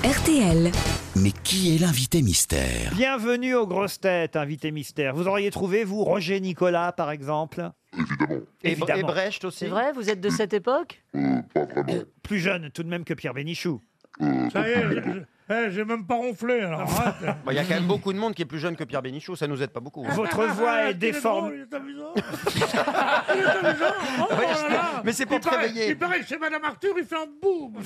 RTL. Mais qui est l'invité mystère? Bienvenue aux grosses têtes, invité mystère. Vous auriez trouvé, vous, Roger Nicolas, par exemple? Évidemment. Évidemment. Et Brecht aussi. C'est vrai, vous êtes de cette époque? Pas vraiment. Plus jeune tout de même que Pierre Bénichou. Ça y est, j'ai même pas ronflé, alors arrête. Il y a quand même beaucoup de monde qui est plus jeune que Pierre Bénichou, ça nous aide pas beaucoup. Votre voix est Il est déformée. drôle, il est amusant. Il est amusant. Oh, Ouais, là là. mais c'est pour Il te paraît- réveiller. Il paraît que chez Madame Arthur, il fait un boum.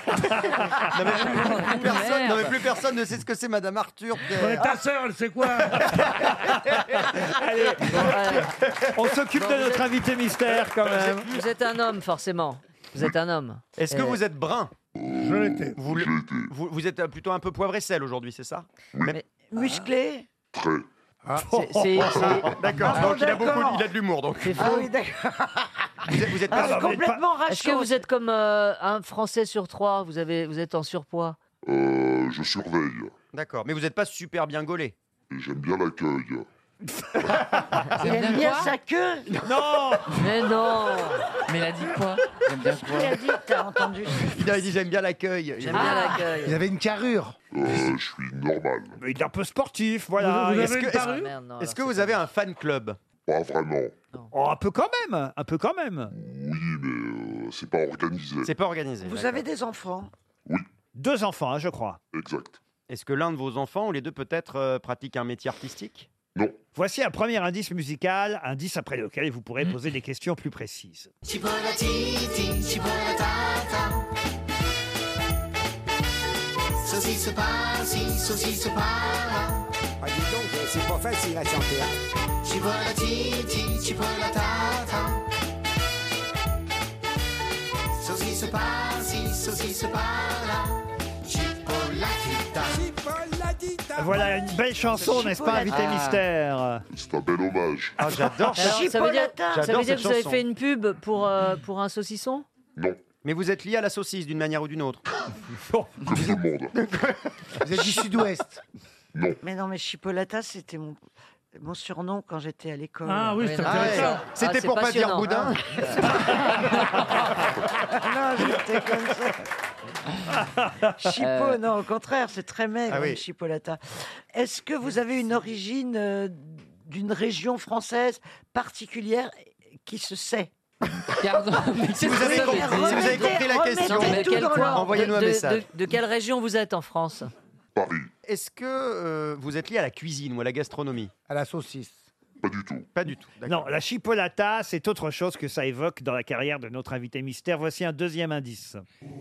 Plus personne ne sait ce que c'est Madame Arthur. Ouais, ta sœur, elle sait quoi? Allez, on s'occupe de Bon, notre invité mystère quand même. Vous êtes un homme, forcément. Vous êtes un homme. Est-ce que vous êtes brun? Je l'étais. Vous êtes plutôt un peu poivre et sel aujourd'hui, c'est ça? Musclé? Très. D'accord, donc il a de l'humour. Donc. C'est faux. Vous êtes pas... Ah, vous êtes pas- Est-ce que vous êtes comme un Français sur trois? Vous êtes en surpoids? Je surveille. D'accord, mais vous n'êtes pas super bien gaulé. Et j'aime bien l'accueil. Il aime bien sa queue? Non. Mais non. Mais il a dit quoi? J'aime bien quoi? Qui a dit? T'as entendu? Il a dit j'aime bien l'accueil. J'aime bien l'accueil. Vous avez une carrure. Je suis normal. Mais il est un peu sportif, voilà. Vous Est-ce avez que- une parure? Merde, non, Est-ce alors que c'est vous pas avez vrai. un fan club? Pas vraiment. Oh, un peu quand même, un peu quand même. Oui, mais c'est pas organisé. C'est pas organisé. Vous d'accord. avez des enfants? 2 enfants, hein, je crois. Exact. Est-ce que l'un de vos enfants ou les deux peut-être pratique un métier artistique? Non. Voici un premier indice musical, indice après lequel vous pourrez poser des questions plus précises. Chipolati, chipolata. Saucisse par-ci, saucisse par-là. Ah, dis donc, c'est pas facile à chanter. Chipolati, chipolata. Saucisse par-ci, saucisse par-là. Chipolata. Voilà une belle chanson, n'est-ce pas, invité mystère? C'est un bel hommage. Ah, j'adore ça. Alors, ça veut dire J'adore que cette vous avez chanson. fait une pub pour un saucisson? Non. Mais vous êtes lié à la saucisse d'une manière ou d'une autre. Comme tout le monde. Vous êtes du sud-ouest. Mais non, mais Chipolata, c'était mon surnom quand j'étais à l'école. Ah oui, c'est Ouais, intéressant. C'était c'est pour pas dire passionnant, boudin. Non, j'étais comme ça. Chipo, non, au contraire, c'est très maigre, Ah oui. une Chipolata. Est-ce que vous avez une origine d'une région française particulière qui se sait? Pardon, mais Si vous avez compris, si vous avez compris la Remettez question, Non, mais tout quel dans coin l'ordre. envoyez-nous un message. De quelle région vous êtes en France? Paris. Est-ce que vous êtes lié à la cuisine ou à la gastronomie? À la saucisse. Pas du tout. Pas du tout. d'accord. Non, la chipolata, c'est autre chose que ça évoque dans la carrière de notre invité mystère. Voici un deuxième indice.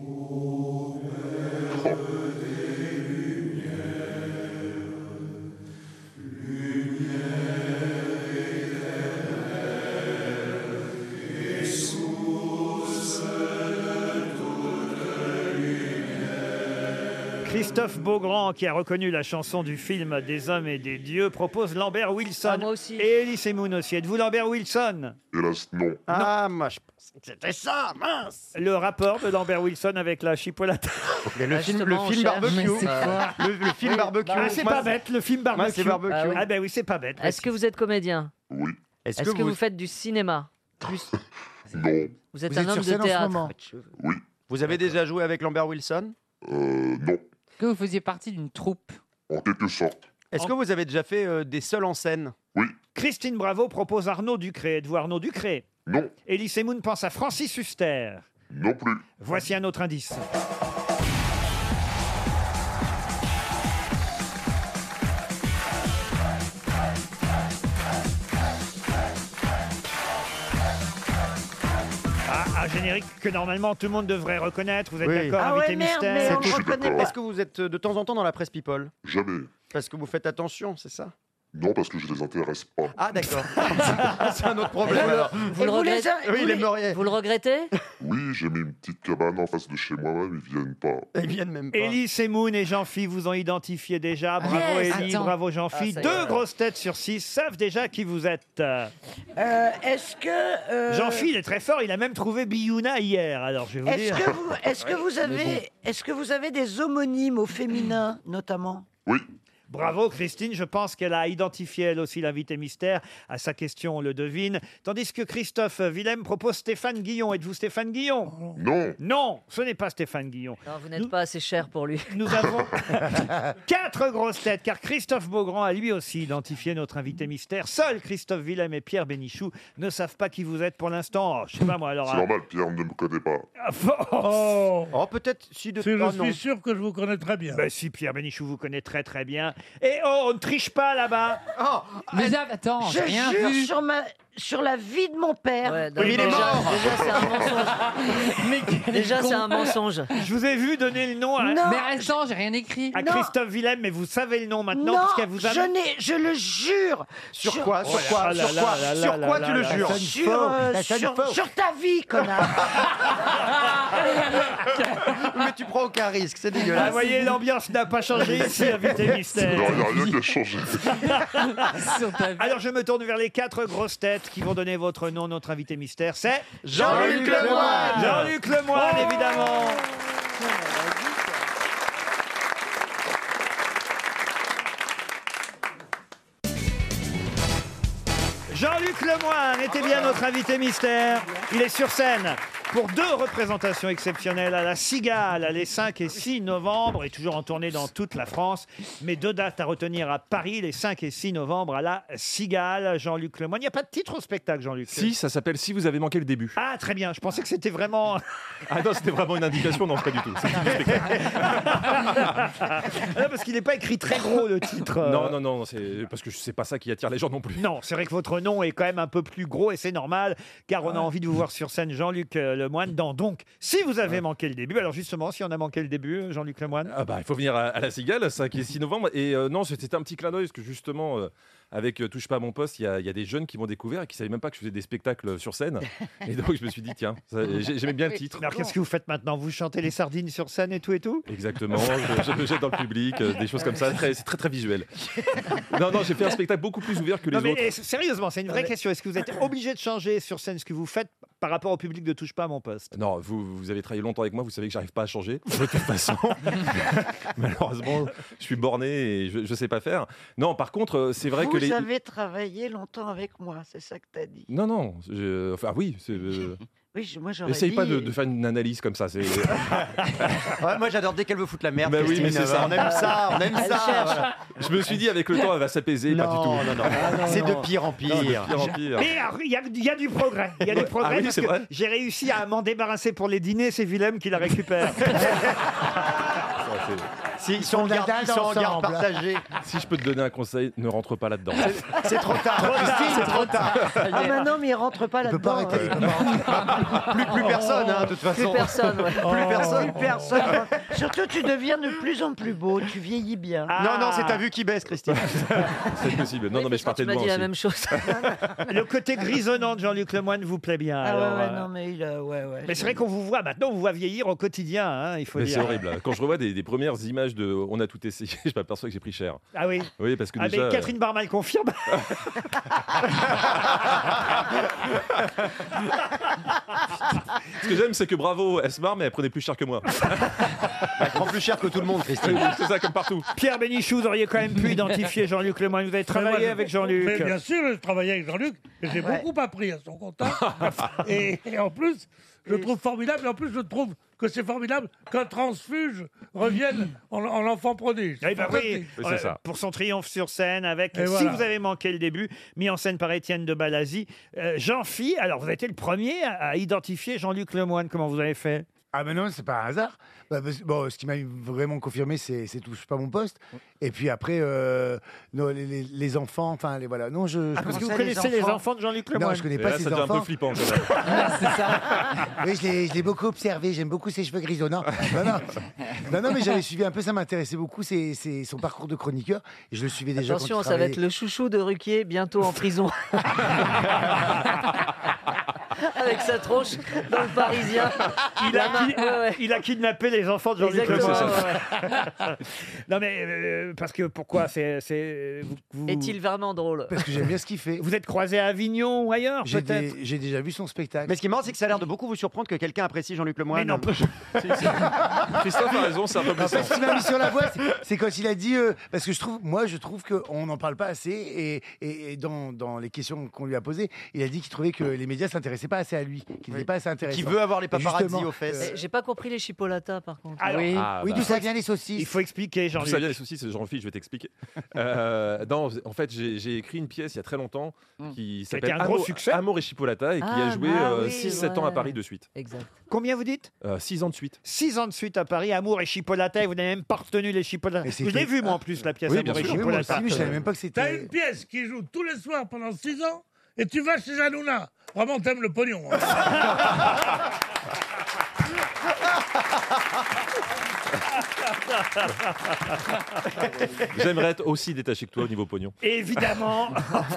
Christophe Beaugrand, qui a reconnu la chanson du film Des hommes et des dieux, propose Lambert Wilson. Ah, moi aussi. Et Elie Semoun aussi. Êtes-vous Lambert Wilson? Hélas, non. Ah, moi je pensais que c'était ça, mince. Le rapport de Lambert Wilson avec la chipolata. Mais le Ah, film, justement, le film on cherche. barbecue. Mais c'est quoi? Le film barbecue. Ah, c'est Moi, pas bête, le film Moi, barbecue. c'est barbecue. Ah oui. Ah ben oui, c'est pas bête. Est-ce que vous êtes comédien? Oui. Est-ce Est-ce que vous faites du cinéma? Plus. Non. Vous êtes Vous un êtes homme sur de scène en ce théâtre. moment. Oui. Vous avez déjà joué avec Lambert Wilson? Non. Que vous faisiez partie d'une troupe? En quelque sorte. Est-ce que vous avez déjà fait des seuls en scène? Christine Bravo propose Arnaud Ducré. Êtes-vous Arnaud Ducré? Non. Elie Semoun pense à Francis Huster. Non plus. Voici un autre indice. Ah, un générique que normalement tout le monde devrait reconnaître. Vous êtes Oui. d'accord, Ah invité ouais, merde, mais mystère? on ne reconnaît d'accord. pas. Est-ce que vous êtes de temps en temps dans la presse people? Jamais. Parce que vous faites attention, c'est ça? Non, parce que je les intéresse pas. Ah d'accord. C'est un autre problème alors. Vous le regrettez? Oui, il aimerait. Vous le regrettez? Oui, j'ai mis une petite cabane en face de chez moi-même, ils viennent pas. Ils viennent même pas. Elie Semoun et Jean-Phi vous ont identifié déjà. Bravo Yes. Elie, Attends. bravo Jean-Phi. Ah, ça y est. 2 grosses têtes sur 6 savent déjà qui vous êtes. Est-ce que... Jean-Phi, il est très fort, il a même trouvé Biouna hier. Alors je vais vous dire. Est-ce que vous avez des homonymes au féminin, notamment? Oui. Bravo Christine, je pense qu'elle a identifié elle aussi l'invité mystère. À sa question, on le devine. Tandis que Christophe Willem propose Stéphane Guillon. Êtes-vous Stéphane Guillon? Non. Non, ce n'est pas Stéphane Guillon. Non, vous n'êtes pas assez cher pour lui. Nous avons 4 grosses têtes, car Christophe Beaugrand a lui aussi identifié notre invité mystère. Seuls Christophe Willem et Pierre Bénichou ne savent pas qui vous êtes pour l'instant. Oh, je sais pas moi alors. C'est normal, Pierre ne me connaît pas. Oh, peut-être si de je non. suis sûr que je vous connais très bien. Ben si, Pierre Bénichou vous connaît très très bien. Et oh, on ne triche pas là-bas. Mais là, attends, Je j'ai rien jure vu. sur la vie de mon père. Ouais, Oui, mais il est mort. déjà, c'est un mensonge. Déjà, c'est un mensonge. Je vous ai vu donner le nom à, Non, Mais attends, j'ai rien écrit. à Non. Christophe Willem, mais vous savez le nom maintenant non, puisqu'elle vous a... je le jure. Sur quoi Oh là là là là là Sur quoi là tu là le là. jures Sur ta vie, connard. Mais tu prends aucun risque, c'est Ah, dégueulasse. vous voyez, l'ambiance n'a pas changé ici, invité mystère. Non, il n'y a rien qui a changé. Sur ta vie. Alors je me tourne vers les 4 grosses têtes qui vont donner votre nom. Notre invité mystère, c'est Jean-Luc Lemoyne. Jean-Luc Lemoyne, évidemment. Jean-Luc Lemoyne était bien notre invité mystère. Il est sur scène pour 2 représentations exceptionnelles à la Cigale les 5 et 6 novembre et toujours en tournée dans toute la France. Mais 2 dates à retenir à Paris les 5 et 6 novembre à la Cigale. Jean-Luc Lemoyne. Il n'y a pas de titre au spectacle, Jean-Luc. Si, ça s'appelle Si vous avez manqué le début. Ah, très bien. Je pensais que c'était vraiment... Ah non, c'était vraiment une indication, non, pas du tout. C'est le titre du spectacle. Non, parce qu'il n'est pas écrit très gros, le titre. Non, c'est parce que c'est pas ça qui attire les gens non plus. Non, c'est vrai que votre nom est quand même un peu plus gros et c'est normal, car on a envie de vous voir sur scène, Jean-Luc Lemoyne, dans Donc, si vous avez manqué le début, alors justement, si on a manqué le début, Jean-Luc Lemoyne. Ah bah, il faut venir à la Cigale, 5 et 6 novembre. Et non, c'était un petit clin d'œil, parce que justement, avec Touche pas à mon poste, il y a des jeunes qui m'ont découvert et qui ne savaient même pas que je faisais des spectacles sur scène. Et donc, je me suis dit, tiens, j'aimais bien le titre. Alors, qu'est-ce que vous faites maintenant? Vous chantez les sardines sur scène et tout et tout? Exactement, je me jette dans le public, des choses comme ça, c'est très très visuel. Non, j'ai fait un spectacle beaucoup plus ouvert que les Non, mais autres. sérieusement, c'est une vraie question. Est-ce que vous êtes obligé de changer sur scène ce que vous faites par rapport au public de Touche pas à mon poste? Non, vous avez travaillé longtemps avec moi, vous savez que j'arrive pas à changer, de toute façon. Malheureusement, je suis borné et je sais pas faire. Non, par contre, c'est vrai que Vous les... avez travaillé longtemps avec moi, c'est ça que tu as dit. Non, enfin oui, Oui, moi j'aurais essaye dit... pas de faire une analyse comme ça. Ouais, moi j'adore dès qu'elle veut foutre la merde. Bah oui, mais Christine, c'est ça. On aime ça, on aime Elle ça. cherche. Voilà. Je me suis dit avec le temps, elle va s'apaiser, pas du tout. Non. C'est de pire en pire. Non, de pire en pire. Mais alors, il y a du progrès. Il y a du progrès Ah oui, parce c'est que vrai. j'ai réussi à m'en débarrasser pour les dîners. C'est Willem qui la récupère. Ils sont en garde ensemble. partagée. Si je peux te donner un conseil, ne rentre pas là-dedans. C'est trop tard. Christine, c'est trop tard. Ah mais non, mais il rentre pas Il peut pas là-dedans. arrêter. Plus personne, hein, de toute façon. Plus personne, ouais. Plus personne. Plus personne. Surtout, tu deviens de plus en plus beau, tu vieillis bien. Non, c'est ta vue qui baisse, Christine. C'est possible. Non, Oui, mais je parce que partais tu de m'as moi dit la aussi. même chose. Le côté grisonnant de Jean-Luc Lemoyne vous plaît bien. Ah alors, ouais, non, mais ouais. Mais c'est vrai qu'on vous voit maintenant, on vous voit vieillir au quotidien, hein, il faut Mais dire. c'est horrible. Quand je revois des premières images de On a tout essayé, je m'aperçois que j'ai pris cher. Ah oui. Oui, parce que Ah déjà. mais Catherine Barmal confirme. Ce que j'aime, c'est que bravo, elle se marre, mais elle prenait plus cher que moi. Elle prend plus cher que tout le monde, Christine. C'est ça, comme partout. Pierre Bénichou, vous auriez quand même pu identifier Jean-Luc Lemoyne. Vous avez travaillé avec Mais Jean-Luc. bien sûr, je travaillais avec Jean-Luc et j'ai beaucoup appris à son contact. et en plus, je trouve formidable. Et en plus, je trouve que c'est formidable qu'un transfuge revienne en l'enfant prodige. Eh ben oui, Oui, c'est ça. pour son triomphe sur scène avec Et Si voilà. vous avez manqué le début, mis en scène par Étienne de Balazy. Jean-Phi, alors vous avez été le premier à identifier Jean-Luc Lemoyne. Comment vous avez fait? Ah ben non, c'est pas un hasard. Bon, ce qui m'a vraiment confirmé, c'est Touche pas mon poste. Et puis après, non, les enfants, enfin, voilà. Non, Parce que vous connaissez les enfants de Jean-Luc Lemoyne. Non, je connais Et pas là, ses ça devient un peu enfants. flippant. Quand même. C'est ça. Oui, je l'ai beaucoup observé. J'aime beaucoup ses cheveux grisonnants. Non, mais j'avais suivi un peu. Ça m'intéressait beaucoup. C'est son parcours de chroniqueur. Et je le suivais déjà. Attention, quand il ça va être travaillait. le chouchou de Ruquier, bientôt en prison. Avec sa tronche dans le Parisien. Il a kidnappé les enfants de Jean-Luc Exactement, Lemoyne. Non mais parce que pourquoi vous- Est-il vraiment drôle? Parce que j'aime bien ce qu'il fait. Vous êtes croisé à Avignon ou ailleurs peut-être? J'ai déjà vu son spectacle. Mais ce qui est marrant, c'est que ça a l'air de beaucoup vous surprendre que quelqu'un apprécie Jean-Luc Lemoyne. Mais non. Christophe a raison, c'est un peu plus En fait, simple. ce qui m'a mis sur la voie, c'est quand il a dit parce que je trouve qu'on n'en parle pas assez et dans les questions qu'on lui a posées, il a dit qu'il trouvait que les médias s'intéressaient pas assez à lui, qu'il n'était pas assez intéressant. Qui veut avoir les Et paparazzi justement, aux fesses. J'ai pas compris les chipolatas par contre. Alors, Oui. oui, d'où ça vient les saucisses? il faut expliquer D'où Jean-Luc. ça vient les soucis, c'est Jean-Philippe, je vais t'expliquer. Non, en fait, j'ai écrit une pièce il y a très longtemps qui Ça a été s'appelle un gros succès. Amour et Chipolata et qui a joué oui, 6-7 ans à Paris de suite. Exact. Combien vous dites? 6 ans de suite. 6 ans de suite à Paris, Amour et Chipolata, et vous n'avez même pas retenu les Chipolata. Et Je c'était- l'ai vu moi en plus la pièce Oui, Amour bien et sûr. Oui, moi Chipolata. aussi, mais je savais même pas que T'as c'était. une pièce qui joue tous les soirs pendant 6 ans et tu vas chez Hanouna. Vraiment, t'aimes le pognon. Hein. J'aimerais être aussi détaché que toi au niveau pognon. Évidemment,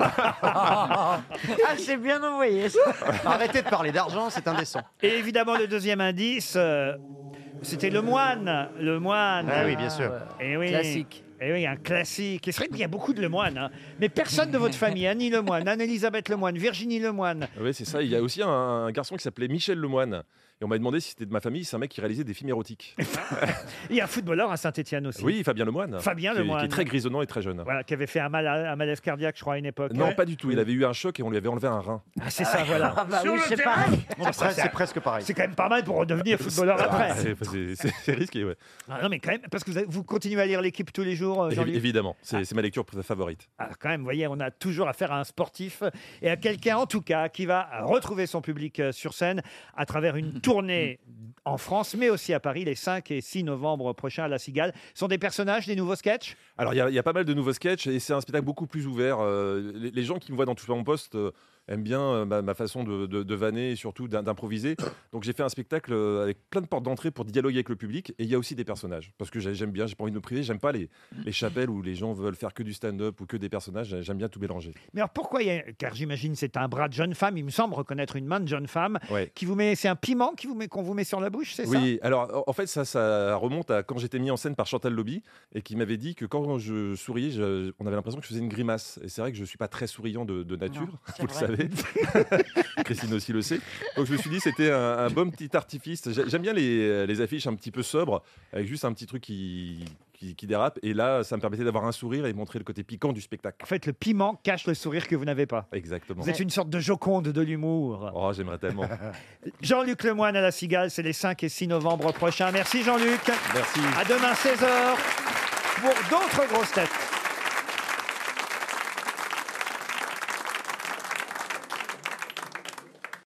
Ah, c'est bien envoyé. Ça. Arrêtez de parler d'argent, c'est indécent. et évidemment le deuxième indice, c'était Le Moine. Le Moine. Ah oui, bien sûr. Et oui. Classique. Et oui, un classique. Et c'est vrai qu'il y a beaucoup de Lemoine, hein. Mais personne de votre famille, Annie Lemoine, Anne-Elisabeth Lemoine, Virginie Lemoine. Oui, c'est ça. Il y a aussi un garçon qui s'appelait Michel Lemoine. Et on m'a demandé si c'était de ma famille. C'est un mec qui réalisait des films érotiques. Il y a un footballeur à Saint-Etienne aussi. Oui, Fabien Lemoine. Fabien qui est- Lemoine. Qui est très grisonnant et très jeune. Voilà, qui avait fait un malaise cardiaque, je crois, à une époque. Non, pas du tout. Il avait eu un choc et on lui avait enlevé un rein. Ah, c'est ça, voilà. Ah bah Sur oui, le c'est terrain. pareil. Bon, ça, C'est presque pareil. c'est quand même pas mal pour redevenir footballeur après. Ah, c'est risqué, ouais. Ah, non, mais quand même, parce que vous continuez à lire l'équipe tous les jours, Jean-Luc. Évidemment, c'est ma lecture favorite. Ah, quand même, vous voyez, on a toujours affaire à un sportif et à quelqu'un, en tout cas, qui va retrouver son public sur scène à travers une tournée en France, mais aussi à Paris, les 5 et 6 novembre prochains à La Cigale. Ce sont des personnages, des nouveaux sketchs? Alors, il y a pas mal de nouveaux sketchs et c'est un spectacle beaucoup plus ouvert. Les gens qui me voient dans Touche pas mon poste aiment bien ma façon de vanner et surtout d'improviser. Donc, j'ai fait un spectacle avec plein de portes d'entrée pour dialoguer avec le public. Et il y a aussi des personnages. Parce que j'aime bien, j'ai pas envie de me priver. J'aime pas les chapelles où les gens veulent faire que du stand-up ou que des personnages. J'aime bien tout mélanger. Mais alors pourquoi car j'imagine c'est un bras de jeune femme, il me semble reconnaître une main de jeune femme Ouais. qui vous met, c'est un piment qu'on vous met sur la bouche, c'est ça? Oui, alors en fait, ça remonte à quand j'étais mis en scène par Chantal Lobby et qui m'avait dit que quand je souriais, on avait l'impression que je faisais une grimace. Et c'est vrai que je suis pas très souriant de nature, vous le savez. Christine aussi le sait. Donc je me suis dit c'était un bon petit artifice. J'aime bien les affiches un petit peu sobres avec juste un petit truc qui dérape. Et là, ça me permettait d'avoir un sourire et montrer le côté piquant du spectacle. En fait, le piment cache le sourire que vous n'avez pas. Exactement. Vous êtes une sorte de Joconde de l'humour. Oh, j'aimerais tellement. Jean-Luc Lemoyne à La Cigale, c'est les 5 et 6 novembre prochains. Merci Jean-Luc. Merci. À demain 16h pour d'autres grosses têtes.